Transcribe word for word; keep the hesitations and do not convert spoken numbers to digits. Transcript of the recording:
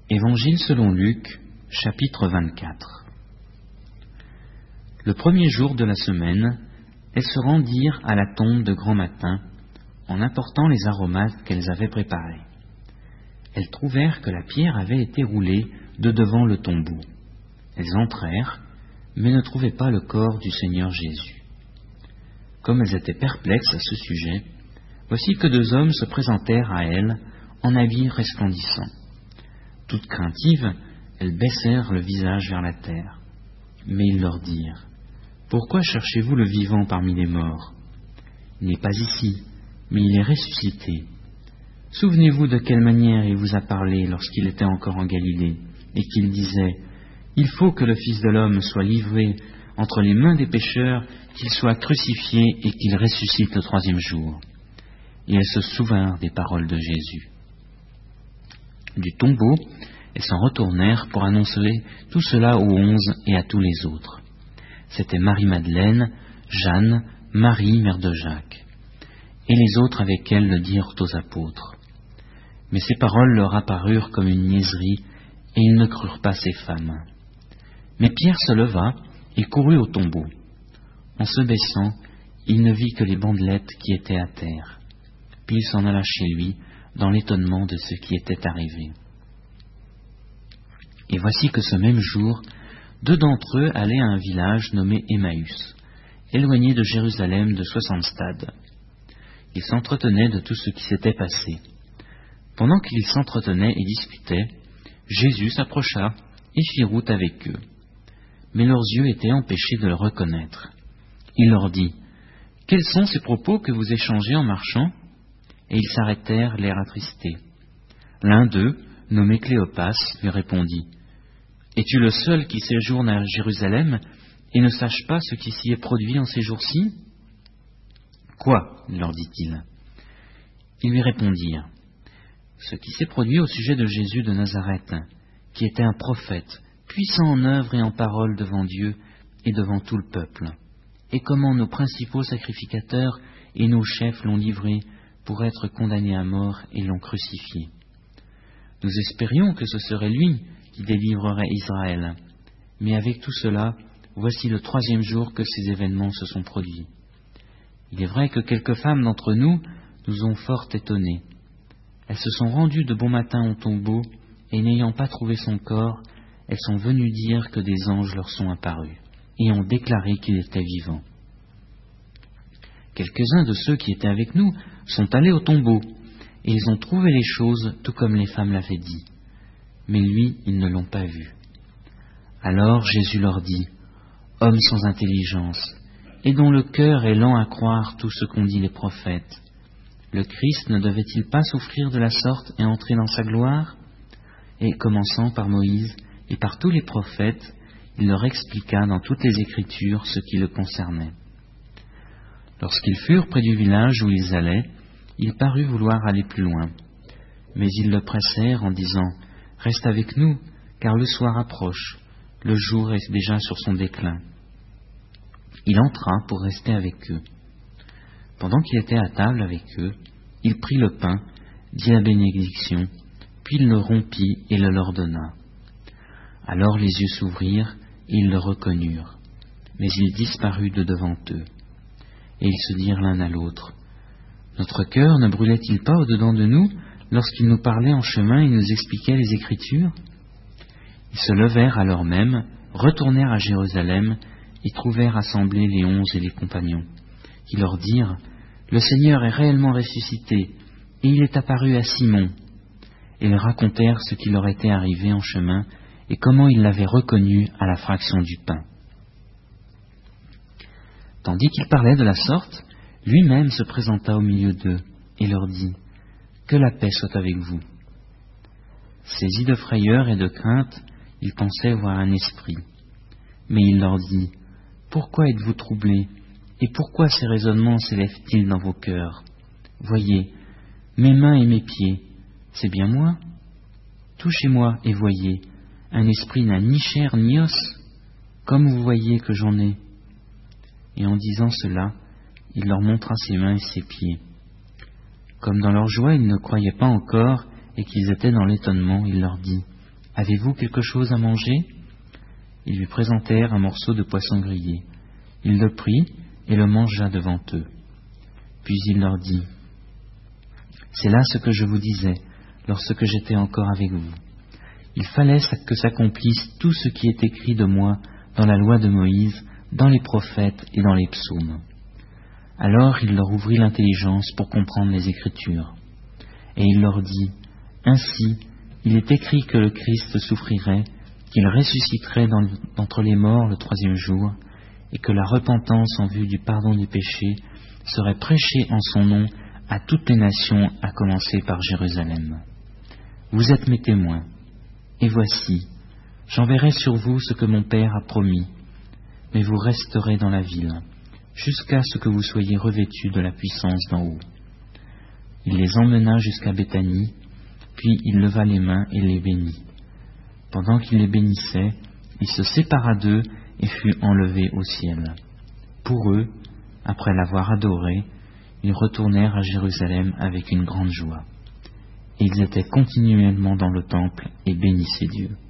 Évangile selon Luc, chapitre vingt-quatre. Le premier jour de la semaine, elles se rendirent à la tombe de grand matin, en apportant les aromates qu'elles avaient préparés. Elles trouvèrent que la pierre avait été roulée de devant le tombeau. Elles entrèrent, mais ne trouvaient pas le corps du Seigneur Jésus. Comme elles étaient perplexes à ce sujet, voici que deux hommes se présentèrent à elles en habits resplendissants. Toutes craintives, elles baissèrent le visage vers la terre. Mais ils leur dirent : « Pourquoi cherchez-vous le vivant parmi les morts ? Il n'est pas ici, mais il est ressuscité. Souvenez-vous de quelle manière il vous a parlé lorsqu'il était encore en Galilée, et qu'il disait : « Il faut que le Fils de l'homme soit livré entre les mains des pécheurs, qu'il soit crucifié et qu'il ressuscite le troisième jour. » Et elles se souvinrent des paroles de Jésus. Du tombeau, elles s'en retournèrent pour annoncer tout cela aux onze et à tous les autres. C'était Marie-Madeleine, Jeanne, Marie, mère de Jacques. Et les autres avec elle le dirent aux apôtres. Mais ces paroles leur apparurent comme une niaiserie, et ils ne crurent pas ces femmes. Mais Pierre se leva et courut au tombeau. En se baissant, il ne vit que les bandelettes qui étaient à terre. Puis il s'en alla chez lui, dans l'étonnement de ce qui était arrivé. Et voici que ce même jour, deux d'entre eux allaient à un village nommé Emmaüs, éloigné de Jérusalem de soixante stades. Ils s'entretenaient de tout ce qui s'était passé. Pendant qu'ils s'entretenaient et discutaient, Jésus s'approcha et fit route avec eux. Mais leurs yeux étaient empêchés de le reconnaître. Il leur dit : « Quels sont ces propos que vous échangez en marchant ? » Et ils s'arrêtèrent, l'air attristés. L'un d'eux, nommé Cléopas, lui répondit : « Es-tu le seul qui séjourne à Jérusalem et ne sache pas ce qui s'y est produit en ces jours-ci ? » « Quoi ? leur dit-il. Ils lui répondirent : « Ce qui s'est produit au sujet de Jésus de Nazareth, qui était un prophète, puissant en œuvre et en parole devant Dieu et devant tout le peuple, et comment nos principaux sacrificateurs et nos chefs l'ont livré pour être condamné à mort et l'ont crucifié. Nous espérions que ce serait lui qui délivrerait Israël, mais avec tout cela, voici le troisième jour que ces événements se sont produits. Il est vrai que quelques femmes d'entre nous nous ont fort étonnés. Elles se sont rendues de bon matin au tombeau, et n'ayant pas trouvé son corps, elles sont venues dire que des anges leur sont apparus, et ont déclaré qu'il était vivant. Quelques-uns de ceux qui étaient avec nous sont allés au tombeau, et ils ont trouvé les choses tout comme les femmes l'avaient dit. Mais lui, ils ne l'ont pas vu. Alors Jésus leur dit : « Hommes sans intelligence, et dont le cœur est lent à croire tout ce qu'ont dit les prophètes, le Christ ne devait-il pas souffrir de la sorte et entrer dans sa gloire ? Et commençant par Moïse et par tous les prophètes, il leur expliqua dans toutes les Écritures ce qui le concernait. Lorsqu'ils furent près du village où ils allaient, il parut vouloir aller plus loin. Mais ils le pressèrent en disant : « Reste avec nous, car le soir approche, le jour est déjà sur son déclin. » Il entra pour rester avec eux. Pendant qu'il était à table avec eux, il prit le pain, dit la bénédiction, puis il le rompit et le leur donna. Alors les yeux s'ouvrirent et ils le reconnurent, mais il disparut de devant eux. Et ils se dirent l'un à l'autre : « Notre cœur ne brûlait-il pas au-dedans de nous lorsqu'il nous parlait en chemin et nous expliquait les Écritures ?» Ils se levèrent alors même, retournèrent à Jérusalem et trouvèrent assemblés les onze et les compagnons, qui leur dirent : « Le Seigneur est réellement ressuscité, et il est apparu à Simon. » Et ils racontèrent ce qui leur était arrivé en chemin et comment ils l'avaient reconnu à la fraction du pain. Tandis qu'il parlait de la sorte, lui-même se présenta au milieu d'eux et leur dit : « Que la paix soit avec vous. » Saisis de frayeur et de crainte, ils pensaient voir un esprit. Mais il leur dit : « Pourquoi êtes-vous troublés, et pourquoi ces raisonnements s'élèvent-ils dans vos cœurs ? Voyez, mes mains et mes pieds, c'est bien moi. Touchez-moi et voyez, un esprit n'a ni chair ni os, comme vous voyez que j'en ai. » Et en disant cela, il leur montra ses mains et ses pieds. Comme dans leur joie ils ne croyaient pas encore et qu'ils étaient dans l'étonnement, il leur dit : Avez-vous quelque chose à manger ?» Ils lui présentèrent un morceau de poisson grillé. Il le prit et le mangea devant eux. Puis il leur dit : « C'est là ce que je vous disais lorsque j'étais encore avec vous. Il fallait que s'accomplisse tout ce qui est écrit de moi dans la loi de Moïse, dans les prophètes et dans les psaumes. » Alors il leur ouvrit l'intelligence pour comprendre les Écritures. Et il leur dit : « Ainsi, il est écrit que le Christ souffrirait, qu'il ressusciterait d'entre les morts le troisième jour, et que la repentance en vue du pardon des péchés serait prêchée en son nom à toutes les nations, à commencer par Jérusalem. Vous êtes mes témoins, et voici, j'enverrai sur vous ce que mon Père a promis, mais vous resterez dans la ville, jusqu'à ce que vous soyez revêtus de la puissance d'en haut. » Il les emmena jusqu'à Béthanie, puis il leva les mains et les bénit. Pendant qu'il les bénissait, il se sépara d'eux et fut enlevé au ciel. Pour eux, après l'avoir adoré, ils retournèrent à Jérusalem avec une grande joie. Et ils étaient continuellement dans le temple et bénissaient Dieu.